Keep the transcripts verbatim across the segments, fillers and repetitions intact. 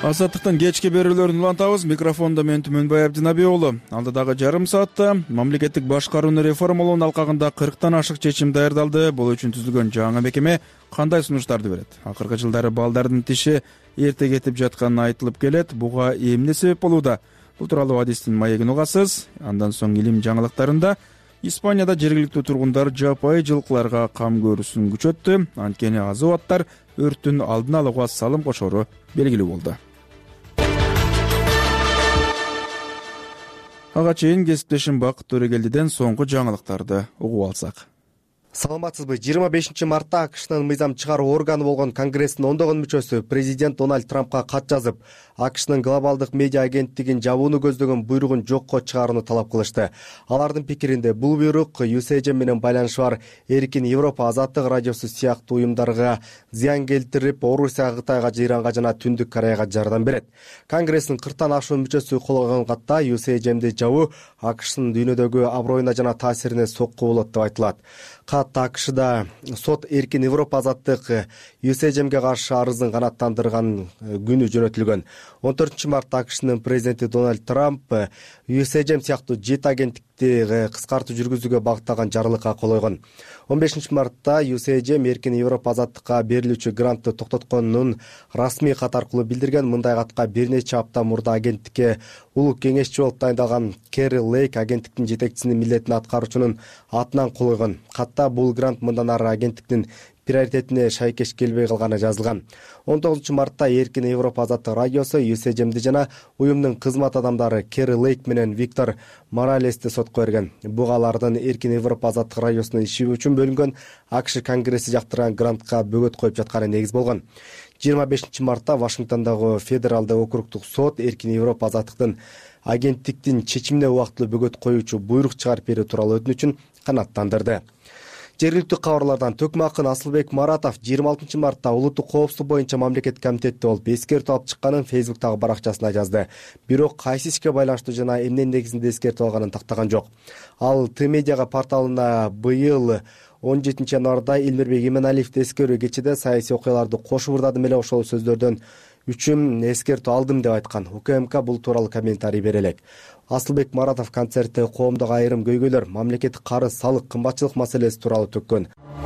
Азаттыктын кечки берүүлөрүн улантабыз. Микрофондо мен Түмөнбай Абдинаби уулу. Алдыдагы жарым саатта мамлекеттик башкарууну реформалоонун алкагында кырктан ашык чечим даярдалды. Бул үчүн түзүлгөн жаңы мекеме кандай сунуштарды берет? Акыркы жылдары балдардын тиши эрте кетип жатканы айтылып келет. Буга эмне себеп болууда? Бул тууралуу адистин маегин угасыз. Андан соң илим жаңылыктарында Испанияда жергиликтүү тургундар жапайы жылкыларга кам көрүүсүн күчөттү. Анткени азыбаттар өрттүн алдын алууга салым кошору белгилүү болду. Ага чейин кесиптешим Бакыт Төрөгелдиден соңку жаңылыктарды угуп алсак. Саламатсызбы? жыйырма бешинчи мартта АКШнын мыйзам чыгаруу органы болгон Конгресстин ондогон мүчөсү президент Дональд Трампка кат жазып, АКШнын глобалдык медиа агенттигин жабууну көздөгөн буйругун жокко чыгарууну талап кылышты. Алардын пикиринде бул буйрук ю эс эй джи менен байланышы бар Эркин Европа Азаттык радиосу сыяктуу уюмдарга зыян келтирип, Орусияга, Кытайга, Иранга жана Түндүк Кореяга жардам берет. Конгресстин кырктан ашуун мүчөсү кол койгон катта ю эс эй джи жабуу АКШнын дүйнөдөгү аброюна жана таасирине сокку болот деп айтылат. Кат АКШда сот Эркин Европа Азаттык ю эс эй джиге каршы арызын канааттандырган күнү жөнөтүлгөн. он төртүнчү мартта АКШнын президенти Дональд Трамп ю эс эй джи сыяктуу жети агенттикти кыскартуу жүргүзүүгө багытталган жарлыкка кол койгон. он бешинчи мартта ю эс эй джи Эркин Европа Азаттыкка берилүүчү грантты токтотконун расмий кат аркылуу билдирген. Мындай катка бир нече апта мурда агенттикке улуу кеңешчи болуп дайындалган Керри Лейк агенттиктин жетекчисинин милдетин аткаруучунун атынан кол койгон. Катта бул грант мындан ары агенттиктин приоритетине шайкеш келбей калганы жазылган. он тогузунчу мартта Эркин Европа Азаттык радиосу ю эс эй джи жана уюмдун кызмат адамдары Керри Лейк менен Виктор Моралести сотко берген. Буга алардын Эркин Европа Азаттык радиосунун иши үчүн бөлүнгөн АКШ Конгресси жактырган грантка бөгөт коюп жатканы негиз болгон. жыйырма бешинчи мартта Вашингтондогу федералдык округдук сот Эркин Европа Азаттыктын агенттиктин чечимине убактылуу бөгөт коюучу буйрук чыгарып берүү тууралуу өтүнүчүн канааттандырды. Жергиликтүү кабарлардан Төкмө акын Асылбек Маратов жыйырма алтынчы мартта улуттук коопсуздук боюнча мамлекеттик комитетте болуп эскертүү алып чыкканын Фейсбуктагы баракчасына жазды. Бирок кайсы ишке байланыштуу жана эмне негизинде эскертип алганын тактаган жок. Ал Т-медиа порталына быйыл он жетинчи январда Элмирбек Иманалиев эскерүү кечеде саясий окуяларды кошуп ырдадым эле, ошол сөздөрдөн үчүн эскертүү алдым деп айткан. УКМК бул тууралуу комментарий бере элек. Асылбек Маратов концертте коомдогу айрым көйгөйлөр, мамлекеттик карыз, салык, кымбатчылык маселеси тууралуу төккөн.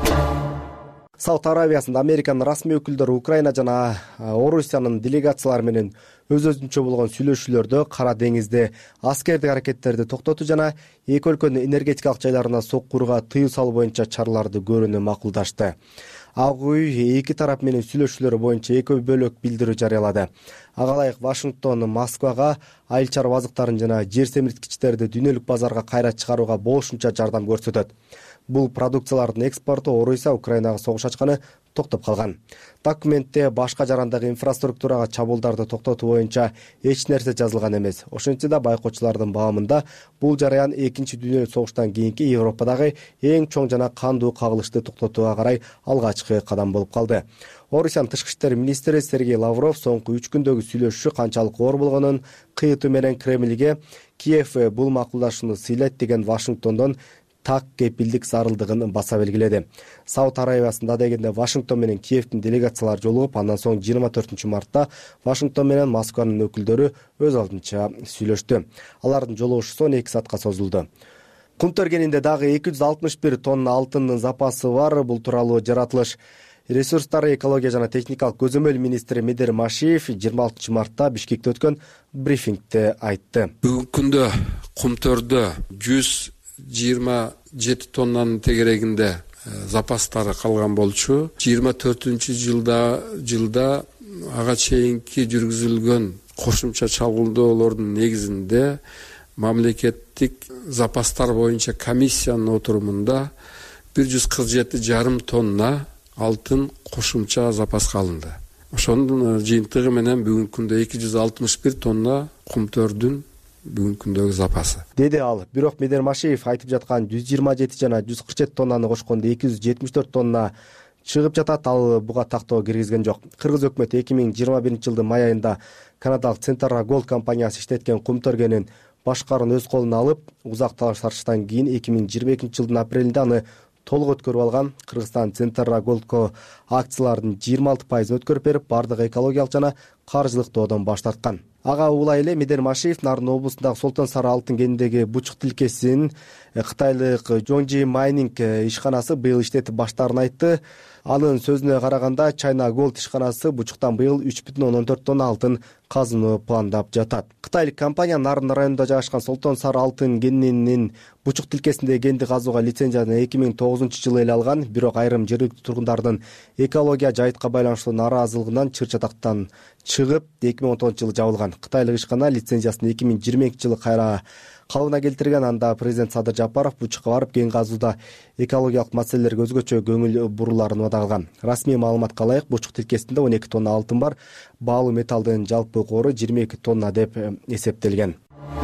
Сауд Арабиясында Американын расмий өкүлдөрү Украина жана Орусиянын делегациялары менен өз-өзүнчө болгон сүйлөшүүлөрдө Кара деңизде аскердик аракеттерди токтотуу жана эки өлкөнүн энергетикалык жайларына соккууга тыюу салуу боюнча чараларды көрүүнү макулдашты. Ак үй эки тарап менен сүйлөшүүлөрү боюнча эки бөлөк билдирүү жарыялады. Ага ылайык Вашингтон Москвага айыл чарба азыктарын жана жер семирткичтерди дүйнөлүк базарга кайра чыгарууга болушунча жардам көрсөтөт. Бул продукциялардын экспорту Орусия Украинага согуш ачканы токтоп калган. Документте башка жарандагы инфраструктурага чабуулдарды токтотуу боюнча эч нерсе жазылган эмес. Ошентсе да байкоочулардын баамында бул жараян экинчи дүйнөлүк согуштан кийинки Европадагы эң чоң жана кандуу кагылышты токтотууга карай алгачкы кадам болуп калды. Орусиянын тышкы иштер министри Сергей Лавров соңку үч күндөгү сүйлөшүү канчалык оор болгонун кыйытуу менен Кремльге Киев бул макулдашууну сыйлайт деген Вашингтондон так кепилдик зарылдыгын баса белгиледи. Сауд Арабиясында дегенде Вашингтон менен Киевдин делегациялары жолугуп, андан соң жыйырма төртүнчү мартта Вашингтон менен Москванын өкүлдөрү өз алдынча сүйлөштү. Алардын жолугушуусу он эки саатка созулду. Кум Төргенинде дагы эки жүз алтымыш бир тонна алтындын запасы бар. Бул тууралуу жаратылыш ресурстары, экология жана техникалык көзөмөл министри Медер Машиев жыйырма алтынчы мартта Бишкекте өткөн брифингде айтты. Бүгүнкү күндө Кум Төрдө жүз жыйырма жети тоннанын тегерегинде запастары калган болчу. жыйырма төртүнчү жылда жылда ага чейинки жүргүзүлгөн кошумча чалгылоолордун негизинде мамлекеттик запастар боюнча комиссиянын отурумунда бир жүз кырк жети жарым тонна алтын кошумча запаска алынды. Ошонун жыйынтыгы менен бүгүнкү күндө эки жүз алтымыш бир тонна Кум Төрдүн бүгүнкү күндөгү запасы, деди ал. Бирок Медер Машиев айтып жаткан жүз жыйырма жети жана жүз кырк жети тоннаны кошкондо эки жүз жетимиш төрт тонна чыгып жатат. Ал буга тактоо киргизген жок. Кыргыз өкмөтү эки миң жыйырма биринчи жылдын май айында канадалык Центра Голд компаниясы иштеткен Кум Төргенин башкаруун өз колуна алып, узак талаш тартыштан кийин эки миң жыйырма экинчи жылдын апрелинде аны толук өткөрүп алган. Кыргызстан Центрагоldко акциялардын жыйырма алты пайызын өткөрүп берип, бардык экологиялык жана каржылык доодон баш тарткан. Ага улай эле Медер Машиев Нарын облусундагы Солтон Сары алтын кенидеги бучук тилкесин кытайлык Жонжи Майнинг ишканасы быйыл иштетип баштаарын айтты. Анын сөзүнө караганда, China Gold ишканасы бучуктан быйыл үч бүтүн ондон төрт тонна алтын казынууну пландап жатат. Кытайлык компания Нарын районунда жайгашкан Солтон Сары алтын кенинин бучук тилкесиндеги кенди казууга лицензияны эки миң тогузунчу жылы эле алган, бирок айрым жергиликтүү тургундардын экология жайытка байланыштуу нааразылыгынан чыр-чатактан чыгып, эки миң он тогузунчу жылы жабылган. Кытайлык ишкана лицензиясын эки миң жыйырма экинчи жылы кайра калыбына келтирген. Анда президент Садыр Жапаров бучукка барып, кен казууда экологиялык маселелерге өзгөчө көңүл буруларын убада кылган. Расмий маалыматка ылайык, бучук тилкесинде он эки тонна алтын бар. Баалуу металлдын жалпы кору жыйырма эки тонна деп эсептелген.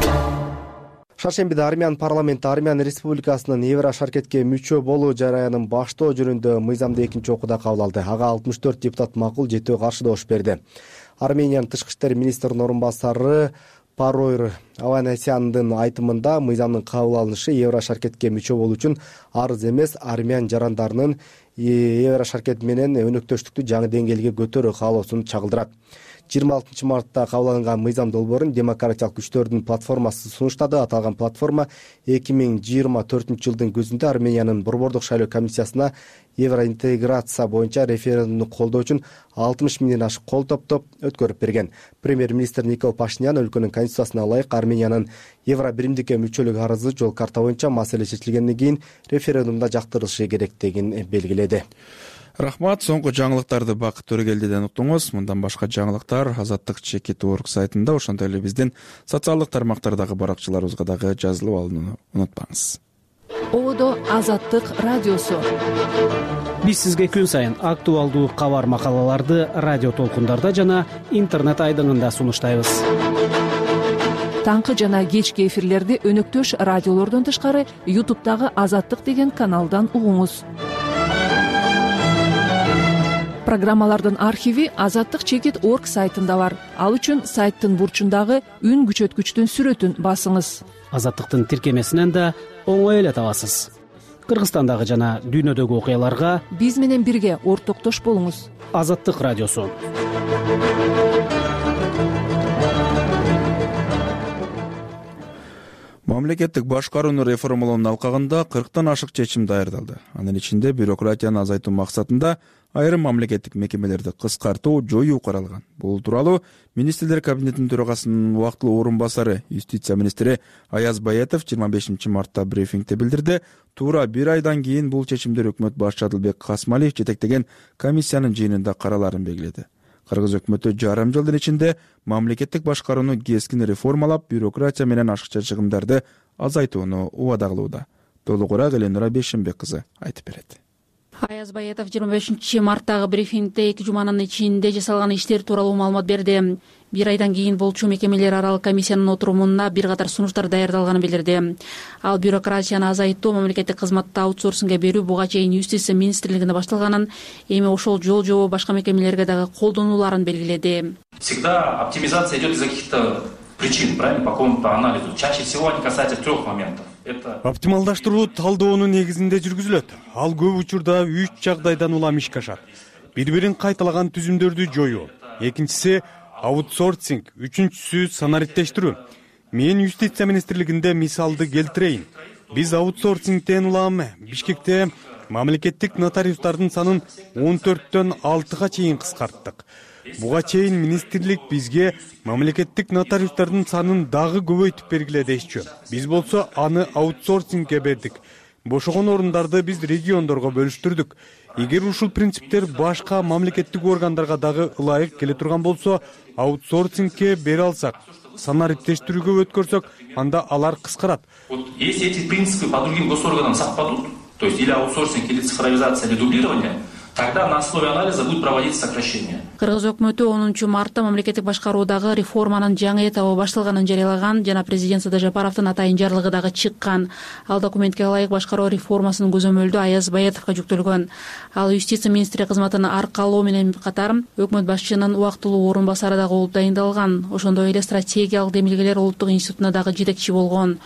Шаршембиде Армян парламенти Армян Республикасынын Евро шаркетке мүчө болуу жараянын баштоо жөнүндө мыйзамды экинчи окууда кабыл алды. Ага алтымыш төрт депутат макул, жетөө каршы добуш берди. Армениянын тышкы иштер министринин орун басары Паройр Аванесяндын айтымында, мыйзамдын кабыл алынышы Евро шаркетке мүчө болуу үчүн арыз эмес, армян жарандарынын Евро шаркет менен өнөктөштүктү жаңы деңгээлге көтөрүү каалоосун чагылдырат. жыйырма алтынчы мартта кабыл алынган мыйзам долбоорун демократиялык күчтөрдүн платформасы сунуштады. Аталган платформа эки миң жыйырма төртүнчү жылдын күзүндө Армениянын борбордук шайлоо комиссиясына евроинтеграция боюнча референдумду колдоо үчүн алтымыш миңден ашык кол топтоп өткөрүп берген. Премьер-министр Никол Пашинян өлкөнүн конституциясына ылайык Армениянын евро биримдикке мүчөлүк арызы жол карта боюнча маселе чечилгенден кийин референдумда жактырылышы керектигин белгиледи. Рахмат, соңку жаңылыктарды Бакыт Төрөгелдиден уктуңуз. Мындан башка жаңылыктар Азаттык чекит точка орг сайтында, ошондой эле биздин социалдык тармактардагы баракчаларыбызга дагы жазылып алууну унутпаңыз. Одо Азаттык радиосу. Биз сизге күн сайын актуалдуу кабар макалаларды радио толкундарда жана интернет айдыңында сунуштайбыз. Таңкы жана кечки эфирлерди өнөктөш радиолордон тышкары ютубтагы Азаттык деген каналдан угуңуз. Программалардын архиви Азаттык чекит точка орг сайтында бар. Ал үчүн сайттын бурчундагы үн күчөткүчтүн сүрөтүн басыңыз. Азаттыктын тиркемесинен да оңой эле табасыз. Кыргызстандагы жана дүйнөдөгү окуяларга биз менен бирге ортоктош болуңуз. Азаттык радиосу. Мамлекеттик башкарууну реформалоонун алкагында кырктан ашык чечим даярдалды. Анын ичинде бюрократияны азайтуу максатында айрым мамлекеттик мекемелерди кыскартуу, жоюу каралган. Бул тууралуу Министрлер кабинетинин төрагасынын убактылуу орун басары юстиция министри Аяз Баятов жыйырма бешинчи мартта брифингде билдирди. Туура бир айдан кийин бул чечимдер өкмөт башчы Адылбек Касмалиев жетектеген комиссиянын жыйынында караларын белгиледи. Кыргыз өкмөтү жарым жылдын ичинде мамлекеттик башкарууну кескин реформалап, бюрократия менен ашыкча чыгымдарды азайтууну убада кылууда. Толугураак Эленура Бешимбек кызы айтып берет. Аяз Баятов жыйырма бешинчи марттагы брифингде эки жуманын ичинде жасалган иштер тууралуу маалымат берди. Бир айдан кийин болчу мекемелер аралык комиссиянын отурумуна бир катар сунуштар даярдалганын билдирди. Ал бюрократияны азайтуу, мамлекеттик кызматты аутсорсингге берүү буга чейин юстиция министрлигинде башталганын, эми ошол жол жобо башка мекемелерге дагы колдонуларын белгиледи. Всегда оптимизация идет из каких-то причин, правильно, по какому-то анализу. Чаще всего они касаются трех моментов. Оптималдаштыруу талдоонун негизинде жүргүзүлөт. Ал көп учурда үч жагдайдан улам ишке ашат. Бири-бирин кайталаган түзүмдөрдү жоюу. Экинчиси аутсорсинг, үчүнчүсү санариттештирүү. Мен юстиция министрлигинде мисалды келтирейин. Биз аутсорсингден улам Бишкекте мамлекеттик нотариустардын санын он төрттөн алтыга чейин кыскарттык. Буга чейин министрлик бизге мамлекеттик нотариустардын санын дагы көбөйтүп бергиле дешчү. Биз болсо аны аутсорсингге бердик. Бошогон орундарды биз региондорго бөлүштүрдүк. Эгер ушул принциптер башка мамлекеттик органдарга дагы ылайык келе турган болсо, аутсорсингге бере алсак, санариттештирүүгө өткөрсөк, анда алар кыскарат. Вот если эти принципы по другим госорганам совпадут, то есть или аутсорсинг, или цифровизация, или дублирование, тогда на основе анализа будет проводиться сокращение. Кыргыз өкмөтү онунчу мартта мамлекеттик башкаруудагы реформанын жаңы этабы башталганын жарыялаган, жана президент Садыр Жапаровдун атайын жарлыгы дагы чыккан. Ал документке ылайык башкаруу реформасынын көзөмөлдү Аяз Баятовго жүктөлгөн. Ал юстиция министри кызматын аркалоо менен катар өкмөт башчынын убактылуу орун басары дагы болуп дайындалган. Ошондой эле стратегиялык демилгелер улуттук институтуна дагы жетекчи болгон.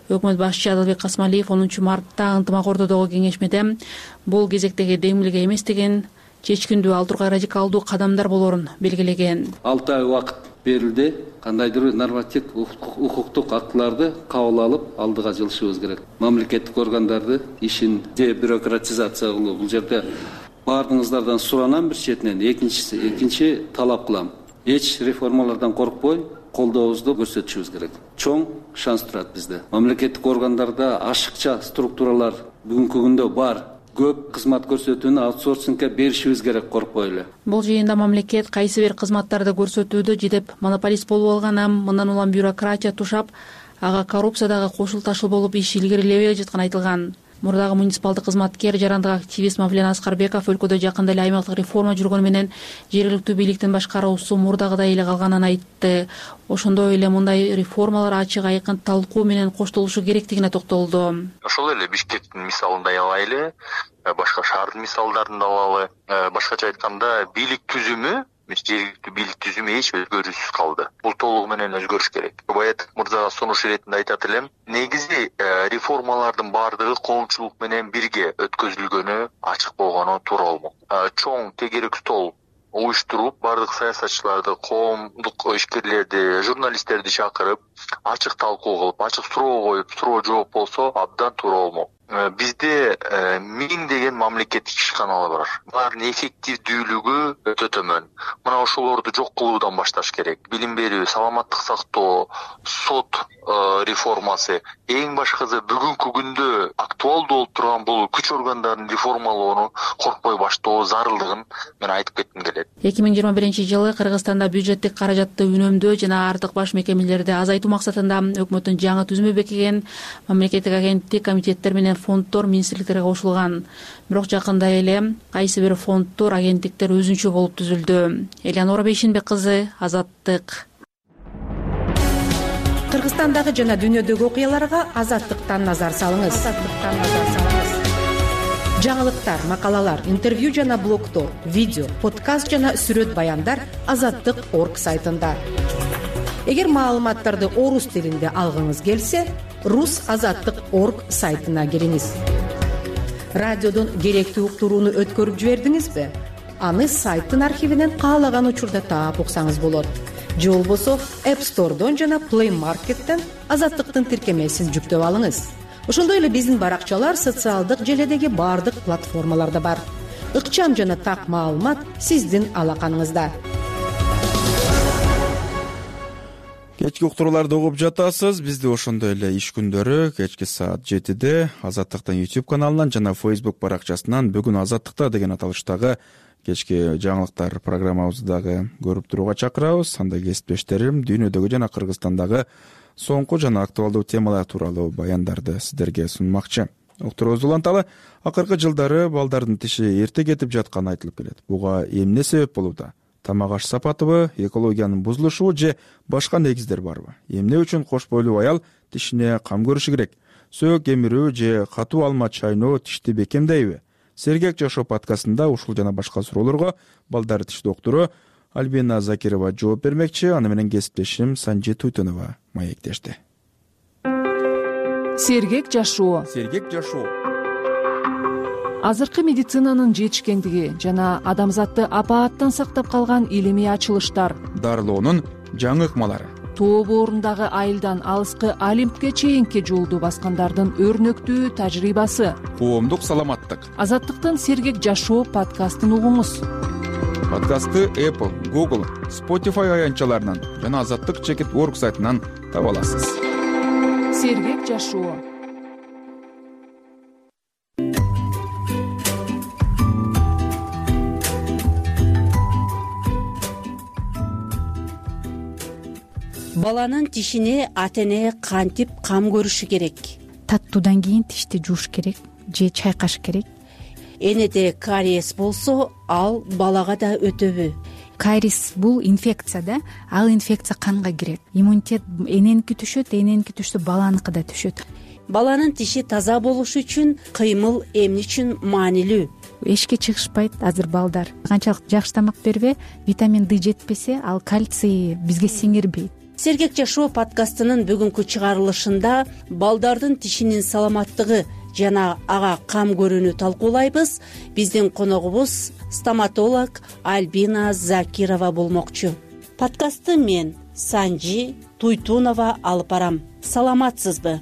өкмөт башчы Адылбек Касмалиев онунчу мартта ынтымак ордодогу кеңешмеде бул кезектеги демилге эмес деген чечкиндүү ал тургай радикалдуу кадамдар болоорун белгилеген. алты ай убакыт берилди. Кандайдыр бир нормативдик укуктук актыларды кабыл алып алдыга жылышыбыз керек. Мамлекеттик органдарды ишин же бюрократизация кылуу. Бул жерде баардыгыңыздардан суранам бир четинен, экинчиси экинчи талап кылам. Эч реформалардан коркпой колдообузду көрсөтүшүбүз керек. Чоң шанс турат бизде. Мамлекеттик органдарда ашыкча структуралар бүгүнкү күндө бар. Көп кызмат көрсөтүүнү аутсорсингге беришибиз керек коркпой эле. Бул жыйында мамлекет кайсы бир кызматтарды көрсөтүүдө жидеп монополист болуп алганам, мындан улам бюрократия тушап, ага коррупциядагы кошул ташыл болуп иш илгерилебей жатканы айтылган. Мурдагы муниципалдык кызматкер, жарандык активист Мавлен Аскарбеков өлкөдө жакында эле аймактык реформа жүргөнү менен жергиликтүү бийликтин башкаруусу мурдагыдай эле калганын айтты. Ошондой эле мындай реформалар ачык айкын талкуу менен коштолушу керектигине токтолду. Ошол эле Бишкектин мисалын да алайлы, башка шаардын мисалдарын да алалы. Башкача айтканда, бийлик түзүмү жергиликтүү бийлик түзүмү эч өзгөрүүсүз калды. Бул толугу менен өзгөрүш керек. Баятов мырзага сунуш иретинде айтат элем, негизи реформалардын баардыгы коомчулук менен бирге өткөзүлгөнү, ачык болгону туура болмок. Чоң тегерек стол уюштуруп, баардык саясатчыларды, коомдук ишкерлерди, журналисттерди чакырып, ачык талкуу кылып, ачык суроо коюп, суроо жооп болсо абдан туура болмок. Бизде миңдеген мамлекеттик ишканалар бар. Булардын эффективдүүлүгү өтө төмөн. Мына ошолорду жок кылуудан башташ керек. Билим берүү, саламаттык сактоо, сот реформасы, эң башкысы бүгүнкү күндө актуалдуу болуп турган бул күч органдарын реформалоону коркпой баштоо зарылдыгын мен айтып кетким келет. эки миң жыйырма биринчи жылы Кыргызстанда бюджеттик каражатты үнөмдөө жана артык баш мекемелерди азайтуу максатында өкмөттүн жаңы түзүмү бекиген мамлекеттик агенттик, комитеттер менен фонддор министрликтерге кошулган. Бирок жакында эле кайсы бир фонддор, агенттиктер өзүнчө болуп түзүлдү. Элеонора Бейшенбек кызы, Азаттык. Кыргызстандагы жана дүйнөдөгү окуяларга Азаттыктан назар салыңыз. Азаттыктан назар салыңыз. Жаңылыктар, макалалар, интервью жана блогтор, видео, подкаст жана сүрөт баяндар азаттык точка орг сайтында. Эгер маалыматтарды орус тилинде алгыңыз келсе, рус азаттык точка орг сайтына кириңиз. Радиодон керектүү уктурууну өткөрүп жибердиңизби? Аны сайттын архивинен каалаган учурда таап уксаңыз болот. Же болбосо App Store'дон жана Play Market'тен азаттыктын тиркемесин жүктөп алыңыз. Ошондой эле биздин баракчалар социалдык желедеги баардык платформаларда бар. Ыкчам жана так маалымат сиздин алаканыңызда. Кечки уктурууларды угуп жатасыз. Бизди ошондой эле иш күндөрү кечки саат жетиде Азаттыктын YouTube каналынан жана Facebook баракчасынан бүгүн Азаттыкта деген аталыштагы кечки жаңылыктар программабызды дагы көрүп турууга чакырабыз. Анда кесиптештерим дүйнөдөгү жана Кыргызстандагы соңку жана актуалдуу темалар тууралуу баяндарды сиздерге сунмакчы. Уктуруубуз уланталы, акыркы жылдары балдардын тиши эрте кетип жатканы айтылып келет. Буга эмне себеп болууда? Тамак аш сапатыбы, экологиянын бузулушубу же башка негиздер барбы? Эмне үчүн кош бойлуу аял тишине кам көрүшү керек? Сөөк кемирүү же катуу алма чайноо тишти бекемдейби? Сергек жашоо подкастында ушул жана башка суроолорго балдар тиш доктуру Альбина Закирова жооп бермекчи. Аны менен кесиптешим Санжи Туйтонова маектешти. Сергек жашоо. Сергек жашоо. Азыркы медицинанын жетишкендиги жана адамзатты апааттан сактап калган илимий ачылыштар, дарылоонун жаңы ыкмалары, тоо боорундагы айылдан алыскы Олимпке чейинки жолду баскандардын өрнөктүү тажрыйбасы, коомдук саламаттык. Азаттыктын Сергек жашоо подкастын угуңуз. Подкастты Apple, Google, Spotify аянтчаларынан жана азаттык точка орг сайтынан таба аласыз. Сергек жашоо. Баланын тишине ата эне кантип кам көрүшү керек? Таттуудан кийин тишти жууш керек же чайкаш керек. Энеде кариес болсо, ал балага да өтөбү? Кариес бул инфекция да, ал инфекция канга кирет. Иммунитет эненики түшөт, эненики түшсө баланыкы да түшөт. Баланын тиши таза болушу үчүн кыймыл эмне үчүн маанилүү? Эшикке чыгышпайт азыр балдар. Канчалык жакшы тамак бербе, витамин Д жетпесе, ал кальций бизге сиңирбейт. Сергек жашоо подкастынын бүгүнкү чыгарылышында балдардын тишинин саламаттыгы жана ага кам көрүүнү талкуулайбыз. Биздин коногубуз стоматолог Альбина Закирова болмокчу. Подкастты мен Санжи Туйтунова алып барам. Саламатсызбы?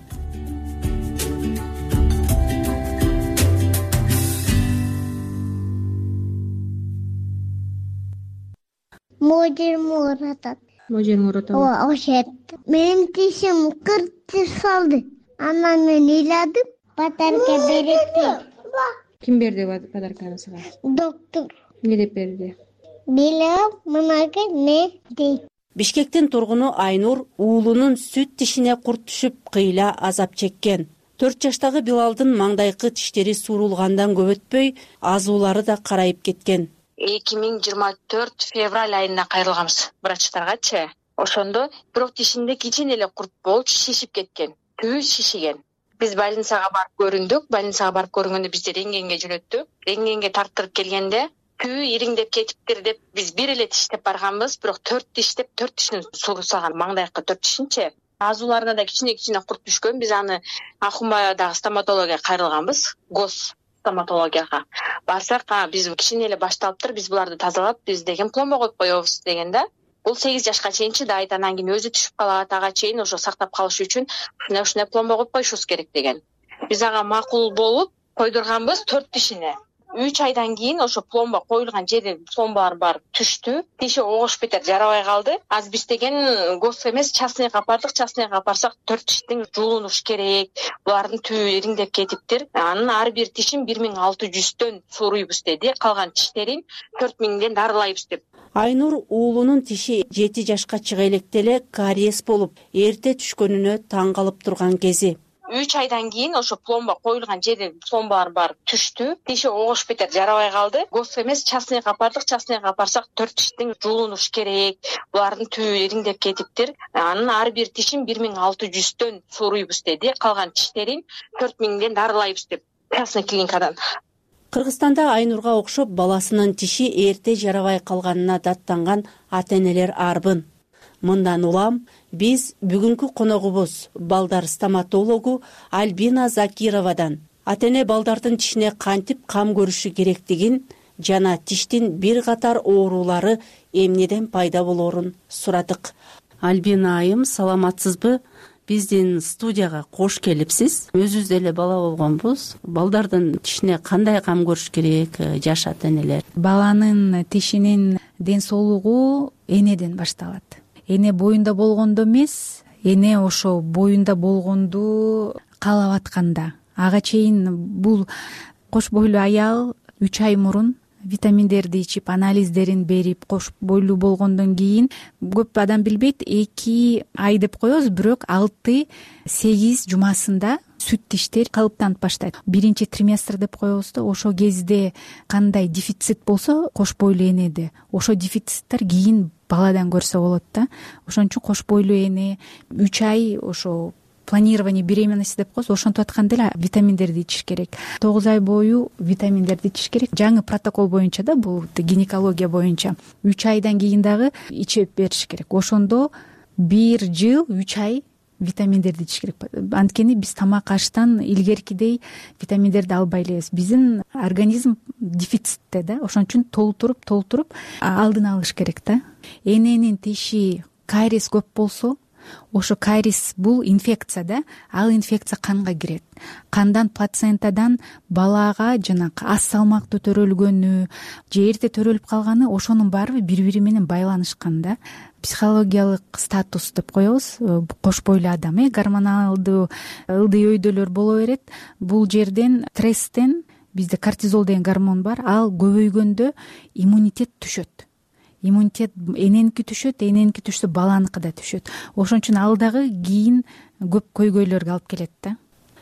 Можер муратат. Можер муратат. Ооба, ошет. Менин тишим кырк тиш салды. Анан мен ыйладым, подарка берип. Ким берди подарканы сага? Доктор. Эмне деп берди? Билем, мынакы не дейт. Бишкектин тургуну Айнур уулунун сүт тишине курт түшүп кыйла азап чеккен. төрт жаштагы Билалдын маңдайкы тиштери суурулгандан көп өтпөй азуулары да карайып кеткен. эки миң жыйырма төрт февраль айында кайрылганбыз врачтаргачы. Ошондо бирок тишинде кичине эле курт болуп шишип кеткен. Түбү шишиген. Биз больницага барып көрүндүк. Больницага барып көргөндө бизди рентгенге жөнөттү. Рентгенге тартырып келгенде түбү ириңдеп кетиптир деп биз бир эле тиштеп барганбыз, бирок төрт тиштеп төрт тишин суурусаган, маңдайкы төрт тишинчи. Азууларына да кичине-кичине курт түшкөн. Биз аны Акумбайдагы стоматологияга кайрылганбыз. Гос стоматологияга барсак, биз кичине эле башталыптыр, биз буларды тазалап, биз деген пломба коюп коебуз дегенде, бул сегиз жашка чейин чыдайт, анан кийин өзү түшүп калат, ага чейин ошо сактап калыш үчүн ушундай ушундай пломба коюп коюшубуз керек деген. Биз ага макул болуп койдурганбыз төрт тишине. үч айдан кийин ошо пломба коюлган жерде пломбалар бар түштү. Тиши огуш бетер жарабай калды. Аз биз деген гос эмес, частныйга апардык. Частныйга апарсак төрт тиштин жуулунуш керек. Булардын түбү ириңдеп кетиптир. Анын ар бир тишин бир миң алты жүздөн сууруйбуз деди. Калган тиштерин төрт миңден дарылайбыз деп. Айнур уулунун тиши жети жашка чыга электе эле кариес болуп, эрте түшкөнүнө таң калып турган кези. үч айдан кийин ошо пломба коюлган жерде пломбалар бар түштү. Тиши огуш бетер жарабай калды. Гос эмес, частныйга апардык. Частныйга апарсак төрт тиштин жуулунуш керек. Булардын түбү ириңдеп кетиптир. Анын ар бир тишин бир миң алты жүздөн сууруйбуз деди. Калган тиштерин төрт миңден дарылайбыз деп. Частный клиникадан. Кыргызстанда Айнурга окшоп баласынын тиши эрте жарабай калганына даттанган ата-энелер арбын. Мындан улам биз бүгүнкү коногубуз балдар стоматологу Альбина Закировадан ата-эне балдардын тишине кантип кам көрүшү керектигин жана тиштин бир катар оорулары эмнеден пайда болоорун сурадык. Альбина айым, саламатсызбы? Биздин студияга кош келипсиз. Өзүбүз деле бала болгонбуз. Балдардын тишине кандай кам көрүш керек жаш ата-энелер? Баланын тишинин ден соолугу энеден башталат. Эне боюнда болгондо эмес, эне ошо боюнда болгонду каалап атканда. Ага чейин бул кош бойлуу аял үч ай мурун витаминдерди ичип, анализдерин берип, кош бойлуу болгондон кийин көп адам билбейт, эки ай деп коебуз, бирок алты сегиз жумасында сүт тиштер калыптанып баштайт. Биринчи триместр деп коебуз да, ошо кезде кандай дефицит болсо кош бойлуу энеде, ошо дефициттер кийин баладан көрсө болот да. Ошон үчүн кош бойлуу эне үч ай ошо планирование беременности деп коебуз, ошентип атканда эле витаминдерди ичиш керек. тогуз ай бою витаминдерди ичиш керек. Жаңы протокол боюнча да, бул гинекология боюнча үч айдан кийин дагы ичип бериш керек. Ошондо бир жыл үч ай витаминдерди ичиш керек. Анткени биз тамак аштан илгеркидей витаминдерди албай элебиз. Биздин организм дефицитте да, ошон үчүн толтуруп толтуруп алдын алыш керек да. Эненин тиши кариес көп болсо, ошо кариес бул инфекция да, ал инфекция канга кирет. Кандан плацентадан балага жанакы аз салмактуу төрөлгөнү же эрте төрөлүп калганы, ошонун баары бири-бири менен байланышкан да. Психологиялык статус деп коебуз, кош бойлуу адам, э гормоналдуу ылдый өйдөлөр боло берет. Бул жерден стресстен бизде кортизол деген гормон бар, ал көбөйгөндө иммунитет түшөт. Иммунитет эненики түшөт, эненики түшсө баланыкы да түшөт. Ошон үчүн ал дагы кийин көп көйгөйлөргө алып келет да.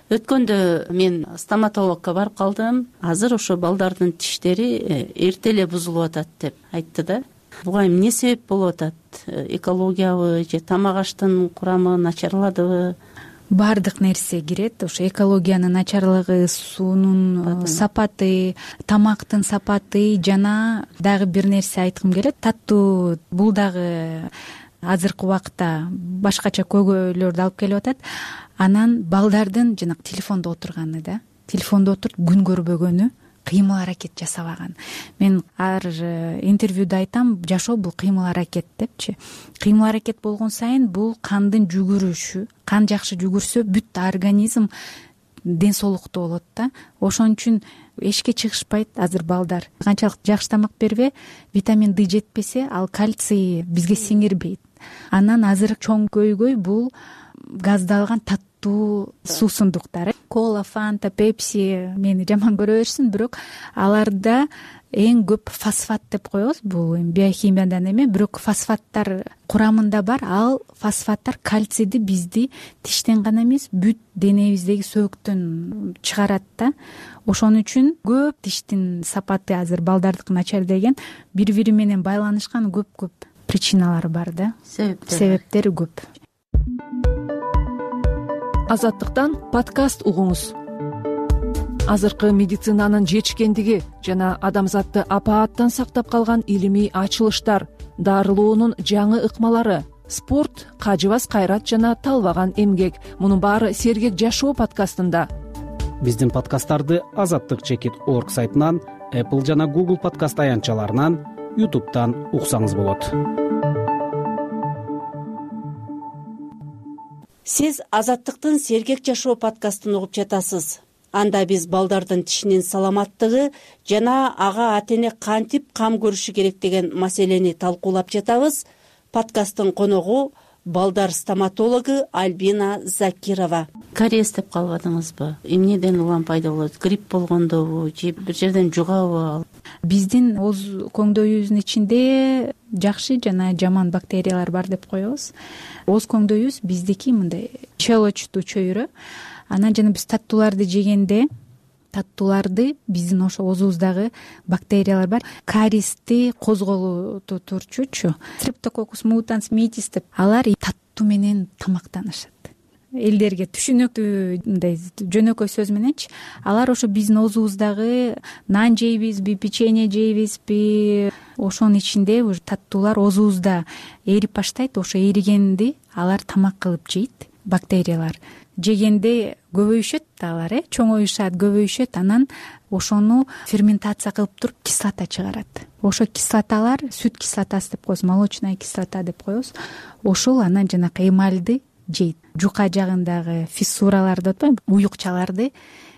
Өткөндө мен стоматологко барып калдым. Азыр ошо балдардын тиштери эрте эле бузулуп атат деп айтты да. Буга эмне себеп болуп атат? Экологиябы же тамак аштын курамы начарладыбы? Бардык нерсе кирет. Ошо экологиянын начарлыгы, суунун сапаты, тамактын сапаты жана дагы бир нерсе айткым келет. Таттуу бул дагы азыркы убакытта башкача көйгөйлөрдү алып келип атат. Анан балдардын жанагы телефондо отурганы да, телефондо отуруп күн көрбөгөнү, кыймыл аракет жасабаган. Мен ар интервьюда айтам, жашоо бул кыймыл аракет депчи. Кыймыл аракет болгон сайын бул кандын жүгүрүшү, кан жакшы жүгүрсө бүт организм ден соолуктуу болот да. Ошон үчүн эшикке чыгышпайт азыр балдар. Канчалык жакшы тамак бербе, витамин Д жетпесе, ал кальций бизге сиңирбейт. Анан азыр чоң көйгөй бул газдалган таттуу суусундуктар. Кола, Фанта, Пепси мени жаман көрө берсин, бирок аларда эң көп фосфат деп коебуз. Бул биохимиядан эме, бирок фосфаттар курамында бар. Ал фосфаттар кальцийди бизди тиштен гана эмес, бүт денебиздеги сөөктөн чыгарат да. Ошон үчүн көп тиштин сапаты азыр балдардыкы начар деген бири-бири менен байланышкан көп-көп причиналары бар да. Себептери көп. Азаттыктан подкаст угуңуз. Азыркы медицинанын жетишкендиги жана адамзатты апааттан сактап калган илимий ачылыштар, дарылоонун жаңы ыкмалары, спорт, кажыбас кайрат жана талбаган эмгек. Мунун баары Сергек жашоо подкастында. Биздин подкасттарды азаттык чекит орг сайтынан, Apple жана Google подкаст аянтчаларынан, YouTube'дан уксаңыз болот. Сиз Азаттыктын Сергек жашоо подкастын угуп жатасыз. Анда биз балдардын тишинин саламаттыгы жана ага ата-эне кантип кам көрүшү керек деген маселени талкуулап жатабыз. Подкасттын коногу балдар стоматологу Альбина Закирова. Кариес деп калбадыңызбы? Эмнеден улам пайда болот? Грипп болгондобу же бир жерден жугабы? Биздин ооз көңдөйүбүздүн ичинде жакшы жана жаман бактериялар бар деп коебуз. Ооз көңдөйүбүз биздики мындай челочтуу чөйрө. Анан жана биз таттууларды жегенде, таттууларды биздин ошо оозубуздагы бактериялар бар. Кариести козголтуу турчучу. Streptococcus mutans mitis деп алар таттуу менен тамактанышат. Элдерге түшүнүктүү мындай жөнөкөй сөз мененчи, алар ошо биздин оозубуздагы нан жейбизби, печенье жейбизби, ошонун ичинде уж таттуулар оозубузда эрип баштайт. Ошо эригенди алар тамак кылып жейт. Бактериялар жегенде көбөйүшөт алар, э, чоңоюшат, көбөйүшөт. Анан ошону ферментация кылып туруп кислота чыгарат. Ошо кислоталар сүт кислотасы деп коебуз, молочная кислота деп коебуз. Ошол анан жанакы эмальды жейт. Жука жагындагы фиссураларды, атпайбы, уюкчаларды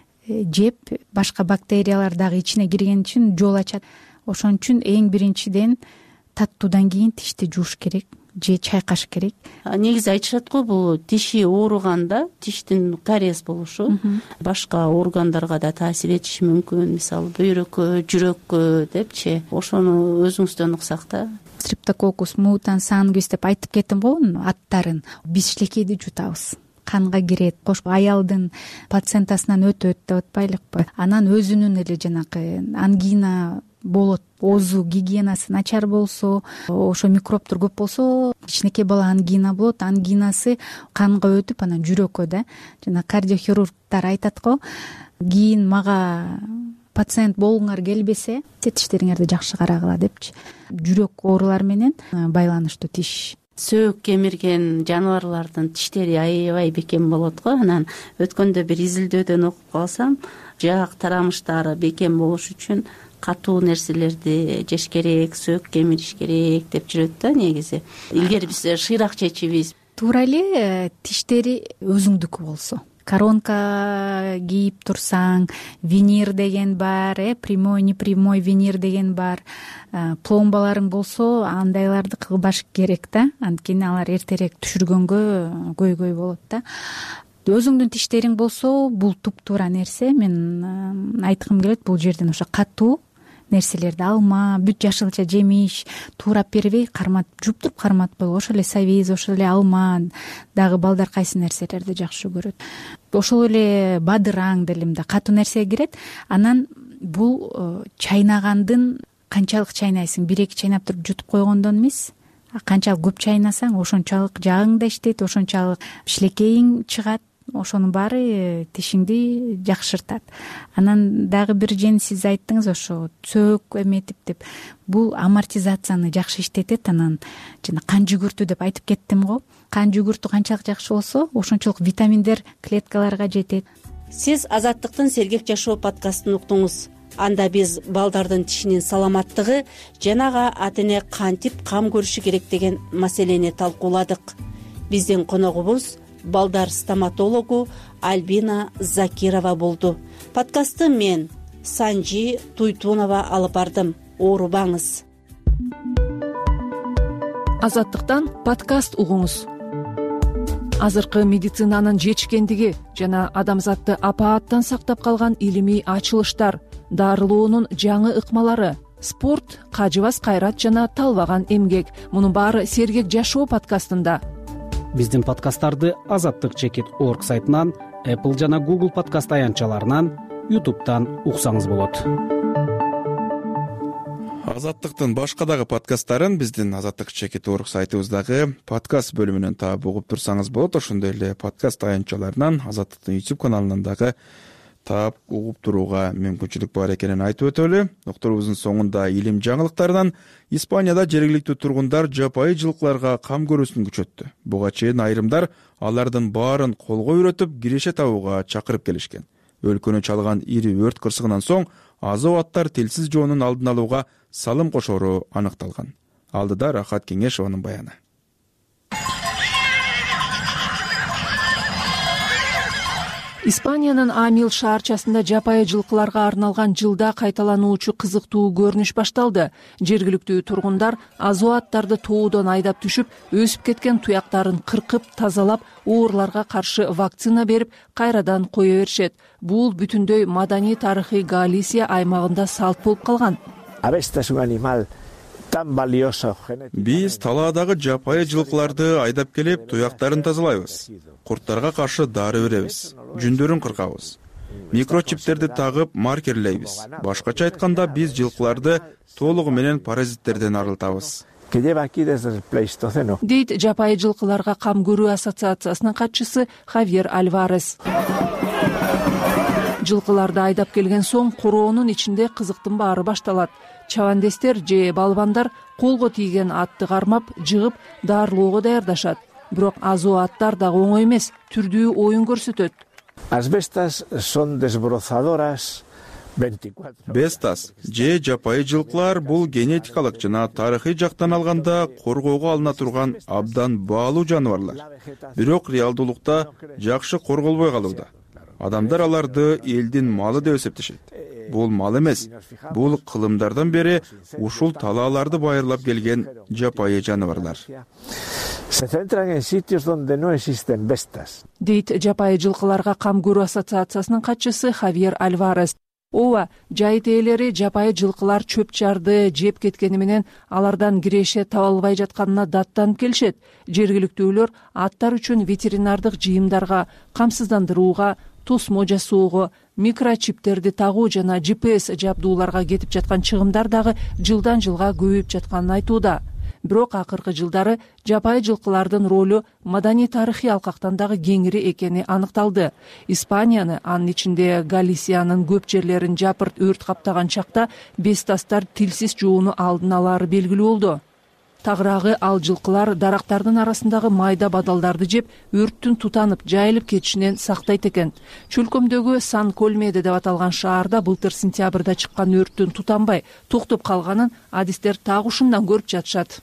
жеп, башка бактериялар дагы ичине кирген үчүн жол ачат. Ошон үчүн эң биринчиден таттуудан кийин тишти жууш керек же чайкаш керек. Негизи айтышат го, бул тиши ооруганда тиштин кариес болушу башка органдарга да таасир этиши мүмкүн. Мисалы бөйрөккө, жүрөккө депчи. Ошону өзүңүздөн уксак да. Streptococcus mutans sanguis деп айтып кеттим го аттарын. Биз шилекейди жутабыз. Канга кирет, кош аялдын плацентасынан өтөт деп атпайлыкпы. Анан өзүнүн эле жанакы ангина болот. Оозу гигиенасы начар болсо, ошо микробтор көп болсо, кичинекей бала ангина болот. Ангинасы канга өтүп, анан жүрөккө да. Жана кардиохирургтар айтат го, кийин мага пациент болгуңар келбесе, тиштериңерди жакшы карагыла депчи. Жүрөк оорулар менен байланыштуу тиш. Сөөк кемирген жаныбарлардын тиштери аябай бекем болот го. Анан өткөндө бир изилдөөдөн окуп калсам, жаак тарамыштары бекем болуш үчүн катуу нерселерди жеш керек, сөөк кемириш керек деп жүрөт да негизи. Илгери биз шыйрак чечибиз. Туура эле тиштери өзүңдүкү болсо. Коронка кийип турсаң, винир деген бар, э, прямой, непрямой винир деген бар. Пломбаларың болсо, андайларды кылбаш керек да. Анткени алар эртерээк түшүргөнгө көйгөй болот да. Өзүңдүн тиштериң болсо, бул туп-туура нерсе. Мен айткым келет, бул жерден ошо катуу нерселерди алма, бүт жашылча жемиш туурап бербей, кармат, жууп туруп карматпай, ошол эле сабиз, ошол эле алма, дагы балдар кайсы нерселерди жакшы көрөт. Ошол эле бадыраң деле да катуу нерсеге кирет. Анан бул чайнагандын канчалык чайнайсың, бир-эки чайнап туруп жутуп койгондон эмес. Канчалык көп чайнасаң, ошончалык жагың да иштейт, ошончалык шилекейиң чыгат. ошонун баары тишиңди жакшыртат. Анан дагы бир жени сиз айттыңыз ошо цөөк эметип деп, бул амортизацияны жакшы иштетет. Анан жана кан жүгүртүү деп айтып кеттим го. Кан жүгүртүү канчалык жакшы болсо, ошончолук витаминдер клеткаларга жетет. Сиз Азаттыктын Сергек жашоо подкастын уктуңуз. Анда биз балдардын тишинин саламаттыгы жанага ата эне кантип кам көрүшү керек деген маселени талкууладык. Биздин коногубуз балдар стоматологу Альбина Закирова болду. Подкастты мен Санжи Туйтунова алып бардым. Оорубаңыз. Азаттыктан подкаст угуңуз. Азыркы медицинанын жетишкендиги жана адамзатты апааттан сактап калган илимий ачылыштар, дарылоонун жаңы ыкмалары, спорт, кажыбас кайрат жана талбаган эмгек. Мунун баары Сергек жашоо подкастында. Биздин подкасттарды азаттык чекит орг сайтынан, Apple жана Google подкаст аянтчаларынан, YouTube'дан уксаңыз болот. Азаттыктын башка дагы подкасттарын биздин азаттык чекит орг сайтыбыздагы подкаст бөлүмүнөн таап угуп турсаңыз болот. Ошондой эле подкаст аянтчаларынан, Азаттыктын YouTube каналынан дагы таап угуп турууга мүмкүнчүлүк бар экенин айтып өтөлү. Докторубуздун соңунда илим жаңылыктарынан Испанияда жергиликтүү тургундар жапайы жылкыларга кам көрүүсүн күчөттү. Буга чейин айрымдар алардын баарын колго үйрөтүп киреше табууга чакырып келишкен. Өлкөнү чалган ири өрт кырсыгынан соң азоо аттар тилсиз жоонун алдын алууга салым кошору аныкталган. Алдыда Рахат Кеңешованын баяны. Испаниянын Амил шаарчасында жапайы жылкыларга арналган жылда кайталануучу кызыктуу көрүнүш башталды. Жергиликтүү тургундар азоо аттарды тоодон айдап түшүп, өсүп кеткен туяктарын кыркып, тазалап, оорларга каршы вакцина берип, кайрадан кое беришет. Бул бүтүндөй маданий тарыхый Галисия аймагында салт болуп калган. Биз талаадагы жапайы жылкыларды айдап келип, туяктарын тазалайбыз. Курттарга каршы дары беребиз, жүндөрүн кыркабыз. Микрочиптерди тагып маркерлейбиз. Башкача айтканда, биз жылкыларды толугу менен паразиттерден арылтабыз. Дейт жапайы жылкыларга кам көрүү ассоциациясынын катчысы Хавьер Альварес. Жылкыларды айдап келген соң короонун ичинде кызыктын баары башталат. Чабандестер же балбандар колго тийген атты кармап, жыгып, дарылоого даярдашат. Бирок азоо аттар дагы оңой эмес, түрдүү оюн көрсөтөт. Бестас же жапайы жылкылар бул генетикалык жана тарыхый жактан алганда коргоого алына турган абдан баалуу жаныбарлар. Бирок реалдуулукта жакшы корголбой калууда. Адамдар аларды элдин малы деп эсептешет. Бул мал эмес, бул кылымдардан бери ушул талааларды байырлап келген жапайы жаныбарлар. Дейт жапайы жылкыларга кам көрүү ассоциациясынын катчысы Хавьер Альварес. Ооба, жайыт ээлери жапайы жылкылар чөп-чарды жеп кеткени менен алардан киреше таба албай жатканына даттанып келишет. Жергиликтүүлөр аттар үчүн ветеринардык жыйымдарга, камсыздандырууга, тосмо жасоого, микрочиптерди тагуу жана джи пи эс жабдууларга кетип жаткан чыгымдар дагы жылдан жылга көбөйүп жатканын айтууда. Бирок акыркы жылдары жапайы жылкылардын ролу маданий тарыхый алкактан дагы кеңири экени аныкталды. Испанияны, анын ичинде Галисиянын көп жерлерин жапырт өрт каптаган чакта бестастар тилсиз жоону алдын алары белгилүү болду. Тагыраагы ал жылкылар дарактардын арасындагы майда бадалдарды жеп, өрттүн тутанып, жайылып кетишинен сактайт экен. Чөлкөмдөгү Сан Колмеде деп аталган шаарда былтыр сентябрда чыккан өрттүн тутанбай, токтоп калганын адистер так ушундан көрүп жатышат.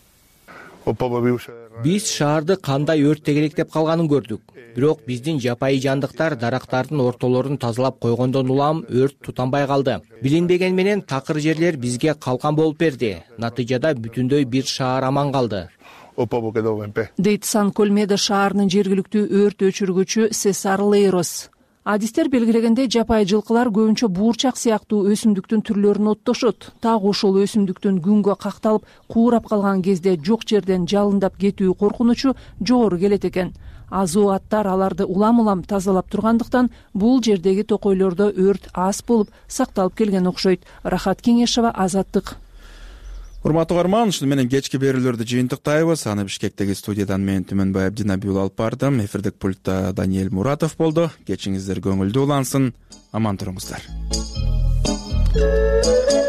Биз шаарды кандай өрттегелек деп калганын көрдүк. Бирок биздин жапайы жандыктар дарактардын ортолорун тазалап койгондон улам өрт тутанбай калды. Билинбеген менен такыр жерлер бизге калкан болуп берди. Натыйжада бүтүндөй бир шаар аман калды. Дейт Сан Колмеде шаарынын жергиликтүү өрт өчүргүчү Сесар Лейрос. Адистер белгилегендей, жапайы жылкылар көбүнчө буурчак сыяктуу өсүмдүктүн түрлөрүн оттошот. Так ошол өсүмдүктүн күнгө какталып, куурап калган кезде жок жерден жалындап кетүү коркунучу жогору келет экен. Азоо аттар аларды улам-улам тазалап тургандыктан бул жердеги токойлордо өрт аз болуп сакталып келген окшойт. Рахат Кеңешова, Азаттык. урматтуу угарман, ушуну менен кечки берүүлөрдү жыйынтыктайбыз. Аны Бишкектеги студиядан мен Түмөнбай Абдинабиул алып бардым. Эфирдик пультта Даниэль Муратов болду. Кечиңиздер көңүлдүү улансын. Аман туруңуздар.